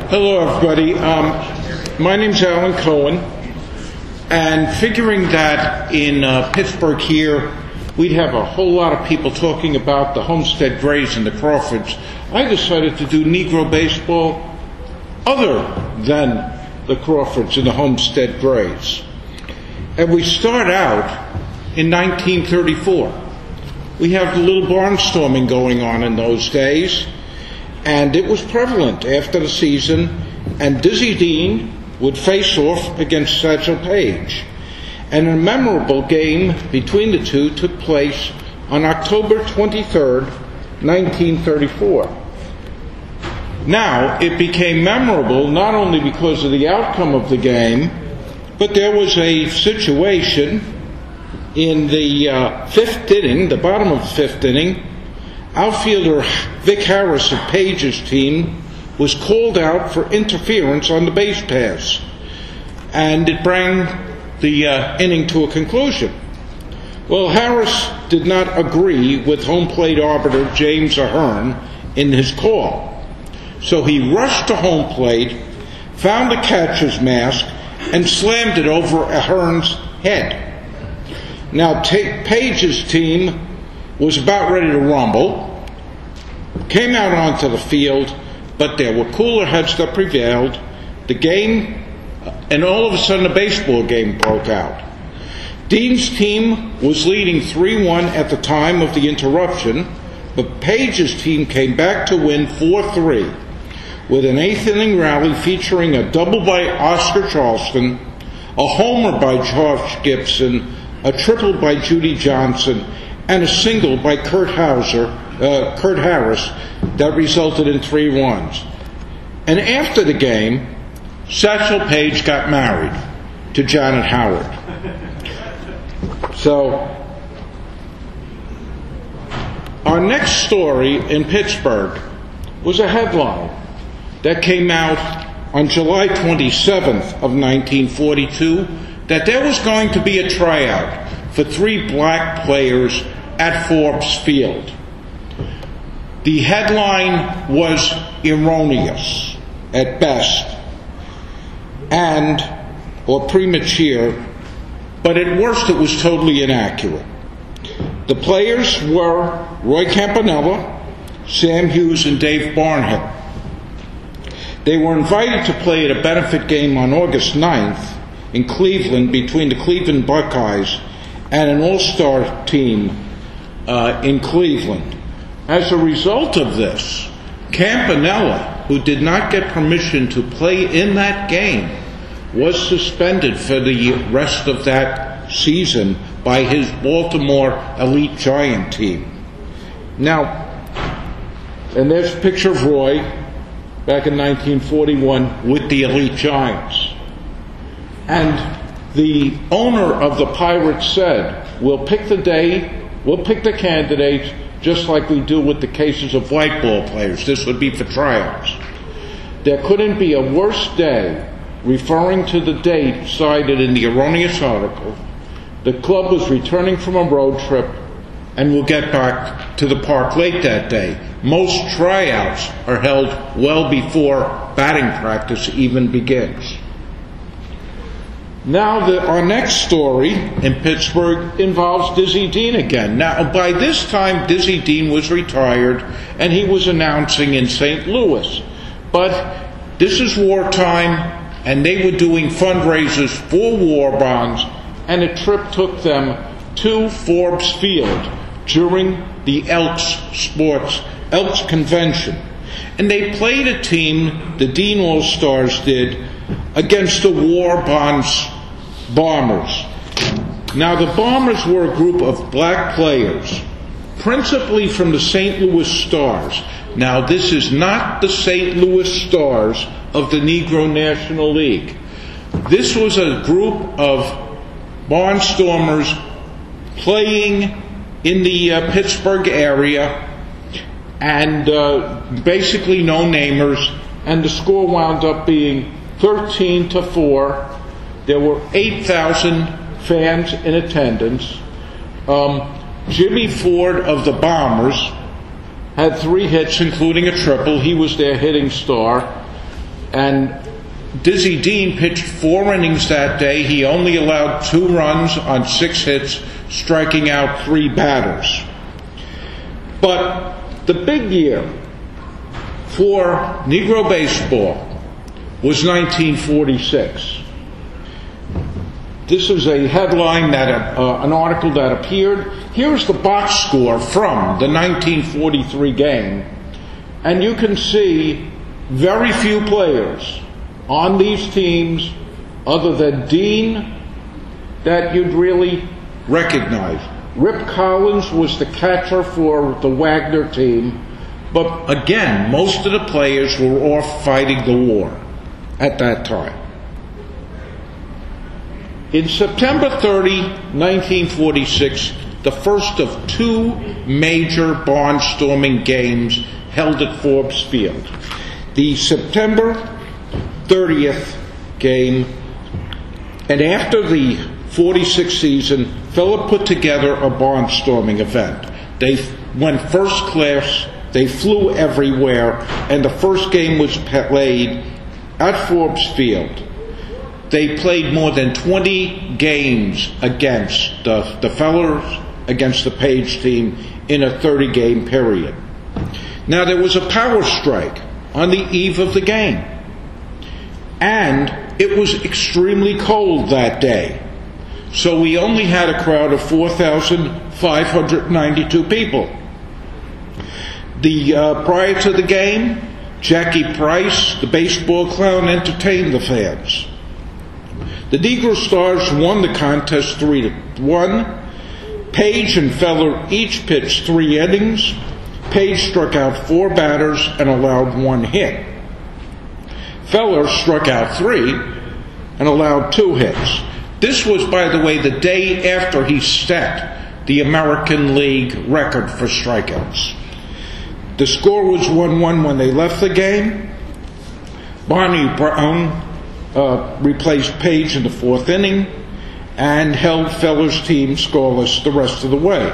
Hello, everybody. My name's Alan Cohen, and figuring that in Pittsburgh here, we'd have a whole lot of people talking about the Homestead Grays and the Crawfords, I decided to do Negro baseball other than the Crawfords and the Homestead Grays. And we start out in 1934. We have a little barnstorming going on in those days, and it was prevalent after the season, and Dizzy Dean would face off against Satchel Paige. And a memorable game between the two took place on October 23rd, 1934. Now, it became memorable not only because of the outcome of the game, but there was a situation in the fifth inning, the bottom of the fifth inning. Outfielder Vic Harris of Page's team was called out for interference on the base pass, and it brought the inning to a conclusion. Well, Harris did not agree with home plate arbiter James Ahern in his call, so he rushed to home plate, found the catcher's mask, and slammed it over Ahern's head. Now, Page's team was about ready to rumble, came out onto the field, but there were cooler heads that prevailed. The game, and all of a sudden a baseball game broke out. Dean's team was leading 3-1 at the time of the interruption, but Page's team came back to win 4-3 with an eighth-inning rally featuring a double by Oscar Charleston, a homer by Josh Gibson, a triple by Judy Johnson, and a single by Kurt Harris that resulted in 3 runs. And after the game, Satchel Paige got married to Janet Howard. So, our next story in Pittsburgh was a headline that came out on July 27th of 1942 that there was going to be a tryout for 3 black players at Forbes Field. The headline was erroneous at best or premature, but at worst it was totally inaccurate. The players were Roy Campanella, Sam Hughes, and Dave Barnhill. They were invited to play at a benefit game on August 9th in Cleveland between the Cleveland Buckeyes and an all-star team in Cleveland. As a result of this, Campanella, who did not get permission to play in that game, was suspended for the rest of that season by his Baltimore Elite Giant team. Now, and there's a picture of Roy back in 1941 with the Elite Giants. And the owner of the Pirates said, we'll pick the candidates just like we do with the cases of white ball players. This would be for tryouts. There couldn't be a worse day, referring to the date cited in the erroneous article. The club was returning from a road trip and will get back to the park late that day. Most tryouts are held well before batting practice even begins. Now, our next story in Pittsburgh involves Dizzy Dean again. Now, by this time, Dizzy Dean was retired, and he was announcing in St. Louis. But this is wartime, and they were doing fundraisers for war bonds, and a trip took them to Forbes Field during the Elks Convention. And they played a team, the Dean All-Stars did, against the war bonds Bombers. Now, the Bombers were a group of black players, principally from the St. Louis Stars. Now, this is not the St. Louis Stars of the Negro National League. This was a group of barnstormers playing in the Pittsburgh area, and basically no-namers, and the score wound up being 13-4. There were 8,000 fans in attendance. Jimmy Ford of the Bombers had 3 hits, including a triple. He was their hitting star. And Dizzy Dean pitched 4 innings that day. He only allowed 2 runs on 6 hits, striking out 3 batters. But the big year for Negro baseball was 1946. This is a headline an article that appeared. Here's the box score from the 1943 game, and you can see very few players on these teams other than Dean that you'd really recognize. Rip Collins was the catcher for the Wagner team, but again, most of the players were off fighting the war at that time. In September 30, 1946, the first of 2 major barnstorming games held at Forbes Field. The September 30th game, and after the 46 season, Feller put together a barnstorming event. They went first class, they flew everywhere, and the first game was played at Forbes Field. They played more than 20 games against the Fellers, against the Page team in a 30-game period. Now, there was a power strike on the eve of the game, and it was extremely cold that day. So we only had a crowd of 4,592 people. Prior to the game, Jackie Price, the baseball clown, entertained the fans. The Negro Stars won the contest 3-1. Page and Feller each pitched 3 innings. Page struck out 4 batters and allowed 1 hit. Feller struck out 3 and allowed 2 hits. This was, by the way, the day after he set the American League record for strikeouts. The score was 1-1 when they left the game. Barney Brown replaced Page in the 4th inning and held Feller's team scoreless the rest of the way.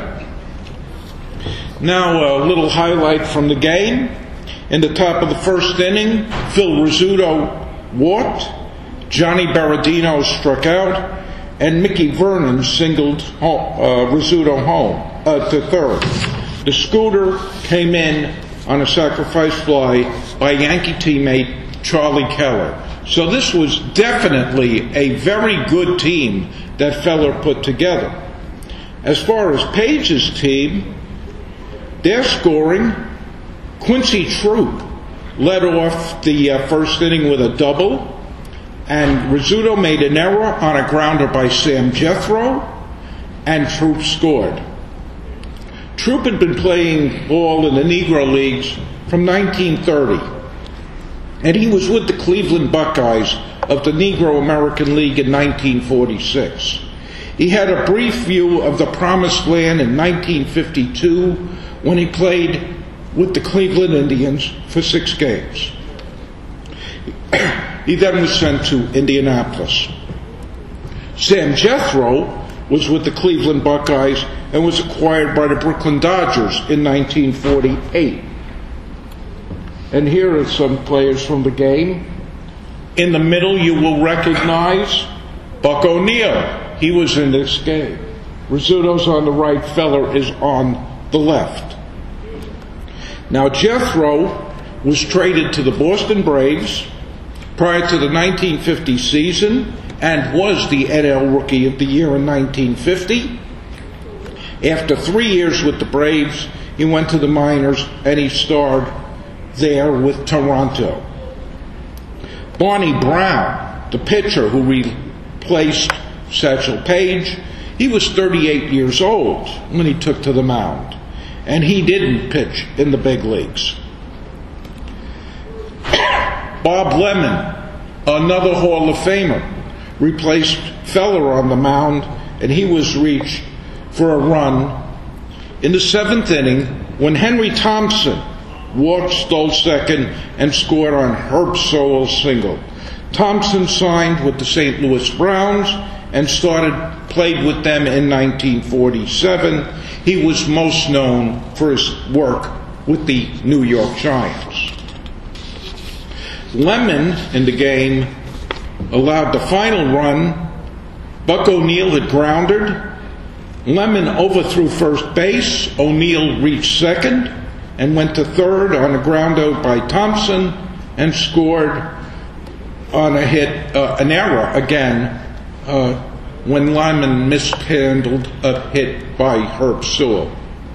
Now, a little highlight from the game. In the top of the 1st inning, Phil Rizzuto walked, Johnny Berardino struck out, and Mickey Vernon singled Rizzuto home to 3rd. The Scooter came in on a sacrifice fly by Yankee teammate Charlie Keller. So this was definitely a very good team that Feller put together. As far as Page's team, their scoring, Quincy Troop led off the 1st inning with a double, and Rizzuto made an error on a grounder by Sam Jethro, and Troop scored. Troop had been playing ball in the Negro Leagues from 1930, and he was with the Cleveland Buckeyes of the Negro American League in 1946. He had a brief view of the Promised Land in 1952 when he played with the Cleveland Indians for 6 games. He then was sent to Indianapolis. Sam Jethro was with the Cleveland Buckeyes and was acquired by the Brooklyn Dodgers in 1948. And here are some players from the game. In the middle, you will recognize Buck O'Neill. He was in this game. Rizzuto's on the right, Feller is on the left. Now, Jethro was traded to the Boston Braves prior to the 1950 season and was the NL Rookie of the Year in 1950. After 3 years with the Braves, he went to the minors and he starred there with Toronto. Barney Brown, the pitcher who replaced Satchel Paige, he was 38 years old when he took to the mound, and he didn't pitch in the big leagues. Bob Lemon, another Hall of Famer, replaced Feller on the mound, and he was reached for a run in the 7th inning when Henry Thompson walked, stole second, and scored on Herb Sowell's single. Thompson signed with the St. Louis Browns and played with them in 1947. He was most known for his work with the New York Giants. Lemon in the game allowed the final run. Buck O'Neil had grounded. Lemon overthrew first base. O'Neil reached second and went to third on a ground out by Thompson and scored on a hit, an error again, when Lyman mishandled a hit by Herb Sewell.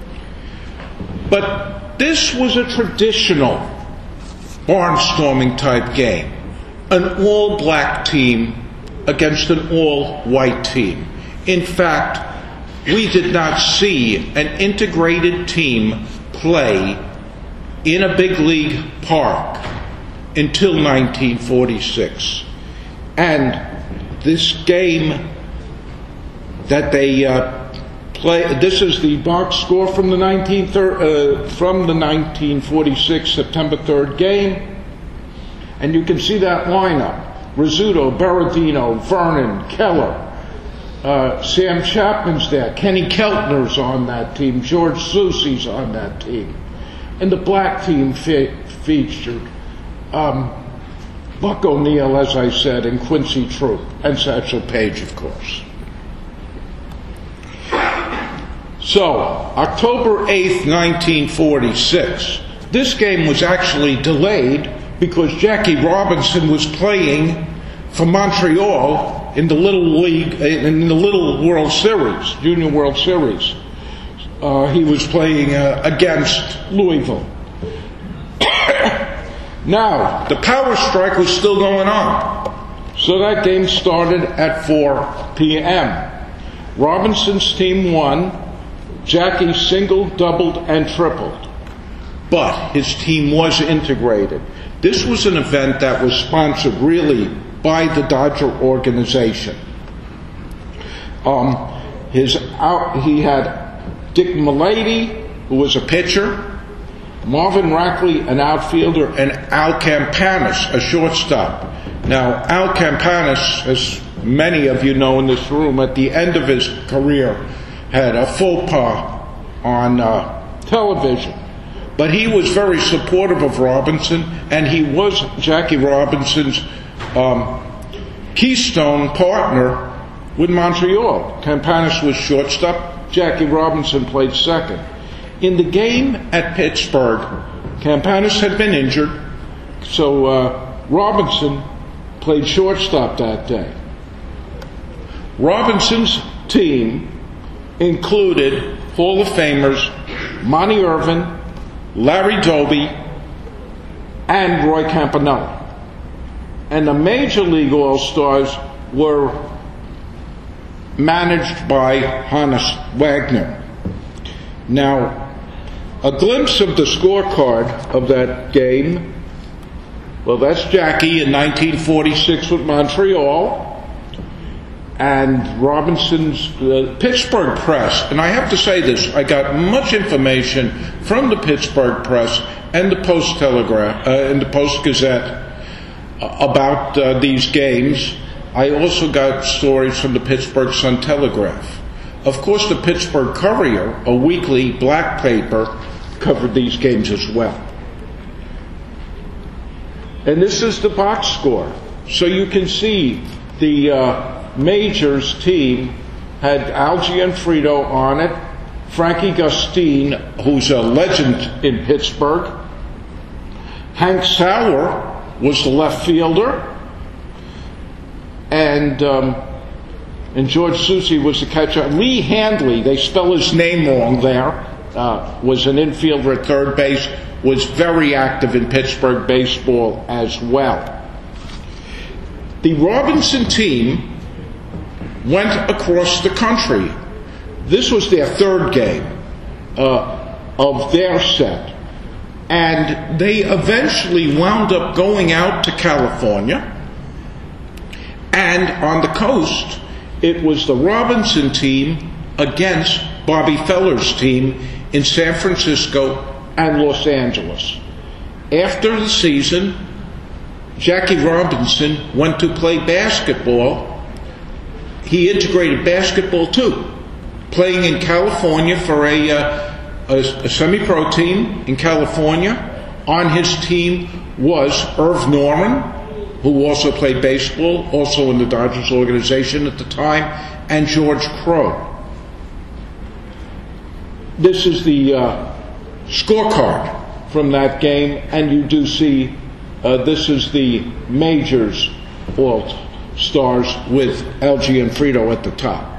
But this was a traditional barnstorming type game. An all-black team against an all-white team. In fact, we did not see an integrated team play in a big league park until 1946. And this game that they play, this is the box score from the 1946 September 3rd game. And you can see that lineup. Rizzuto, Berardino, Vernon, Keller, Sam Chapman's there, Kenny Keltner's on that team, George Soucy's on that team. And the black team featured Buck O'Neil, as I said, and Quincy Troop, and Satchel Paige, of course. So, October 8th, 1946, this game was actually delayed because Jackie Robinson was playing for Montreal in the Little League, in the Little World Series, Junior World Series. He was playing against Louisville. Now, the power strike was still going on. So that game started at 4 p.m. Robinson's team won. Jackie singled, doubled, and tripled. But his team was integrated. This was an event that was sponsored really by the Dodger organization. He had Dick Milady, who was a pitcher, Marvin Rackley, an outfielder, and Al Campanis, a shortstop. Now, Al Campanis, as many of you know in this room, at the end of his career, had a faux pas on television. But he was very supportive of Robinson, and he was Jackie Robinson's keystone partner with Montreal. Campanis was shortstop. Jackie Robinson played second. In the game at Pittsburgh, Campanis had been injured, so Robinson played shortstop that day. Robinson's team included Hall of Famers Monty Irvin, Larry Doby, and Roy Campanella. And the Major League All-Stars were managed by Hannes Wagner. Now, a glimpse of the scorecard of that game. Well, that's Jackie in 1946 with Montreal. And Robinson's Pittsburgh Press. And I have to say this, I got much information from the Pittsburgh Press and the Post-Telegraph, and the Post-Gazette about these games. I also got stories from the Pittsburgh Sun-Telegraph. Of course, the Pittsburgh Courier, a weekly black paper, covered these games as well. And this is the box score. So you can see the Majors team had Al Gianfrido on it, Frankie Gustine, who's a legend in Pittsburgh. Hank Sauer was the left fielder, and George Soucy was the catcher. Lee Handley, they spell his name wrong there, was an infielder at third base, was very active in Pittsburgh baseball as well. The Robinson team went across the country. This was their third game of their set. And they eventually wound up going out to California. And on the coast, it was the Robinson team against Bobby Feller's team in San Francisco and Los Angeles. After the season, Jackie Robinson went to play basketball. He integrated basketball too, playing in California for a semi-pro team in California, On his team was Irv Norman, who also played baseball, also in the Dodgers organization at the time, and George Crowe. This is the scorecard from that game, and you do see this is the majors all-stars with Al Gianfrido at the top.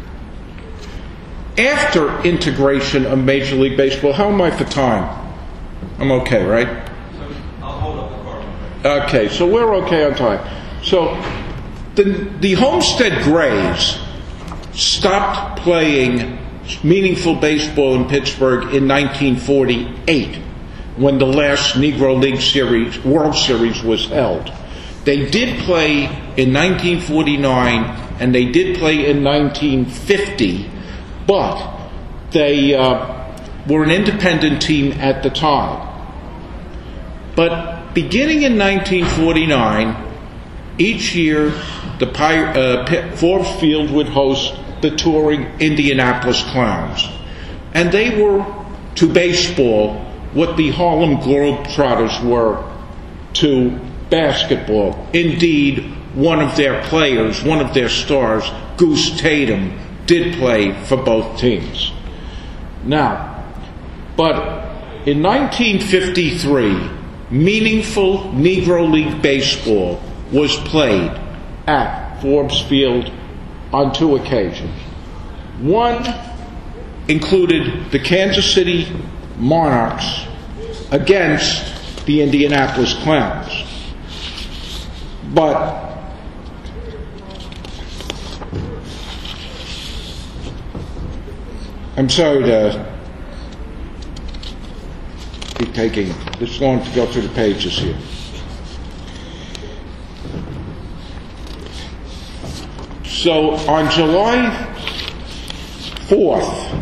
After integration of Major League Baseball, how am I for time? I'm okay, right? I'll hold up the card. Okay, so we're okay on time. So the Homestead Grays stopped playing meaningful baseball in Pittsburgh in 1948, when the last Negro League World Series was held. They did play in 1949 and they did play in 1950, but they were an independent team at the time. But beginning in 1949, each year Forbes Field would host the touring Indianapolis Clowns. And they were to baseball what the Harlem Globetrotters were to basketball. Indeed, one of their players, one of their stars, Goose Tatum, did play for both teams. Now, but in 1953, meaningful Negro League baseball was played at Forbes Field on two occasions. One included the Kansas City Monarchs against the Indianapolis Clowns. But I'm sorry to be taking this long to go through the pages here. So on July 4th,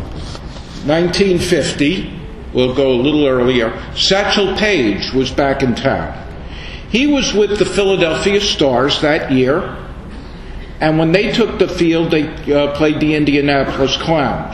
1950, we'll go a little earlier, Satchel Paige was back in town. He was with the Philadelphia Stars that year, and when they took the field, they played the Indianapolis Clowns.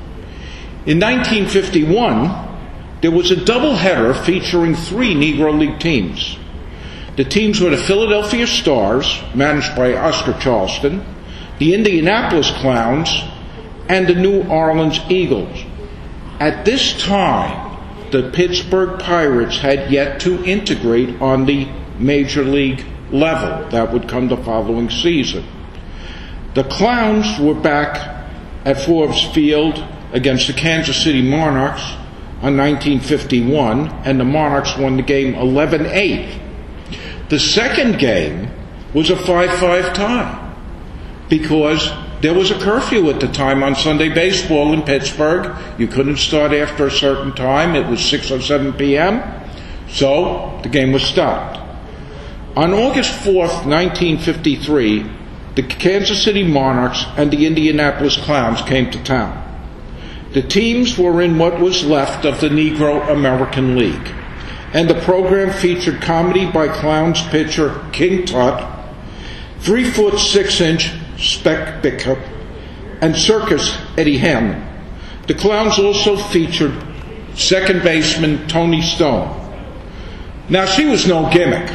In 1951, there was a doubleheader featuring three Negro League teams. The teams were the Philadelphia Stars, managed by Oscar Charleston, the Indianapolis Clowns, and the New Orleans Eagles. At this time, the Pittsburgh Pirates had yet to integrate on the Major League level. That would come the following season. The Clowns were back at Forbes Field against the Kansas City Monarchs on 1951, and the Monarchs won the game 11-8. The second game was a 5-5 tie because there was a curfew at the time on Sunday baseball in Pittsburgh. You couldn't start after a certain time. It was 6 or 7 p.m., so the game was stopped. On August 4th, 1953, the Kansas City Monarchs and the Indianapolis Clowns came to town. The teams were in what was left of the Negro American League, and the program featured comedy by Clowns pitcher King Tut, 3-foot 6-inch Spec Bickup, and circus Eddie Hamlin. The Clowns also featured second baseman Tony Stone. Now, she was no gimmick.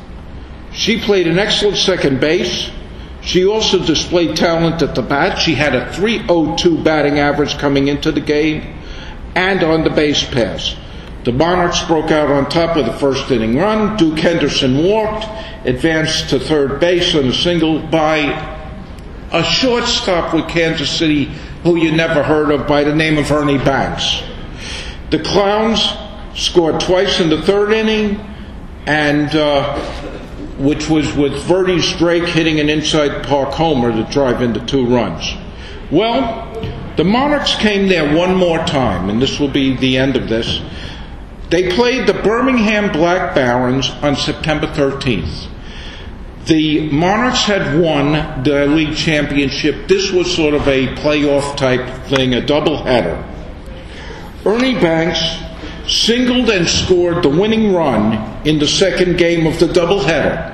She played an excellent second base. She also displayed talent at the bat. She had a .302 batting average coming into the game and on the base pass. The Monarchs broke out on top with a first inning run. Duke Henderson walked, advanced to third base on a single by a shortstop with Kansas City who you never heard of by the name of Ernie Banks. The Clowns scored twice in the third inning, and which was with Verdes Drake hitting an inside park homer to drive into 2 runs. Well, the Monarchs came there one more time, and this will be the end of this. They played the Birmingham Black Barons on September 13th. The Monarchs had won the league championship. This was sort of a playoff type thing, a doubleheader. Ernie Banks singled and scored the winning run in the second game of the doubleheader.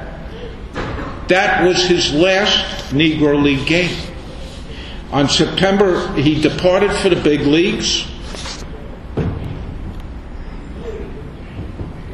That was his last Negro League game. On September, he departed for the big leagues.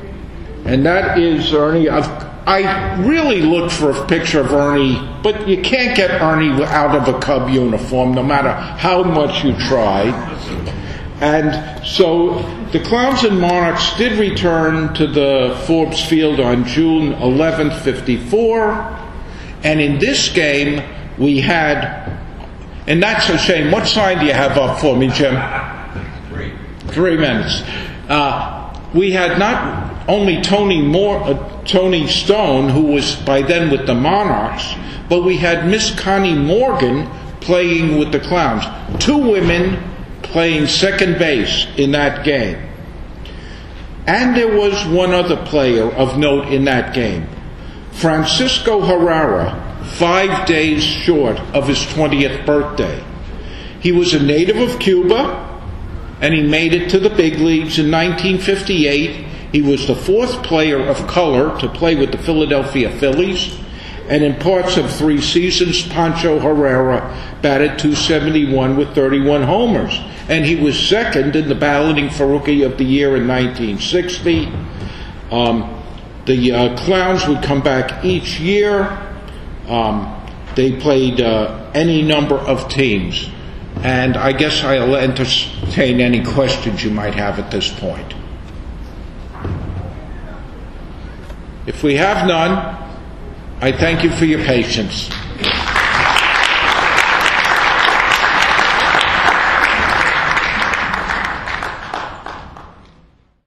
And that is Ernie. I really looked for a picture of Ernie, but you can't get Ernie out of a Cub uniform, no matter how much you try. And so the Clowns and Monarchs did return to the Forbes Field on June 11th, 54. And in this game, we had, and that's a shame. What sign do you have up for me, Jim? 3 minutes. We had not only Tony Stone, who was by then with the Monarchs, but we had Miss Connie Morgan playing with the Clowns. 2 women playing second base in that game. And there was one other player of note in that game. Francisco Herrera, 5 days short of his 20th birthday. He was a native of Cuba, and he made it to the big leagues in 1958. He was the 4th player of color to play with the Philadelphia Phillies, and in parts of 3 seasons, Pancho Herrera batted .271 with 31 homers, and he was second in the balloting for Rookie of the Year in 1960. The Clowns would come back each year. They played any number of teams. And I guess I'll entertain any questions you might have at this point. If we have none, I thank you for your patience.